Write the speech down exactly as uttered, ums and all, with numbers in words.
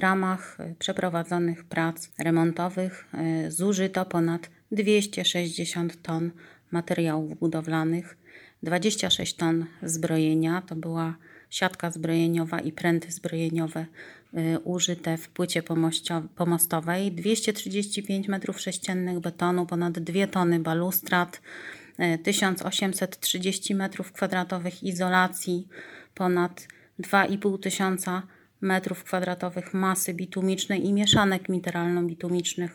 ramach przeprowadzonych prac remontowych zużyto ponad dwieście sześćdziesiąt ton materiałów budowlanych, dwadzieścia sześć ton zbrojenia, to była siatka zbrojeniowa i pręty zbrojeniowe użyte w płycie pomostowej, dwieście trzydzieści pięć metrów sześciennych betonu, ponad dwie tony balustrad, tysiąc osiemset trzydzieści metrów kwadratowych izolacji, ponad dwa i pół tysiąca metrów kwadratowych masy bitumicznej i mieszanek mineralno-bitumicznych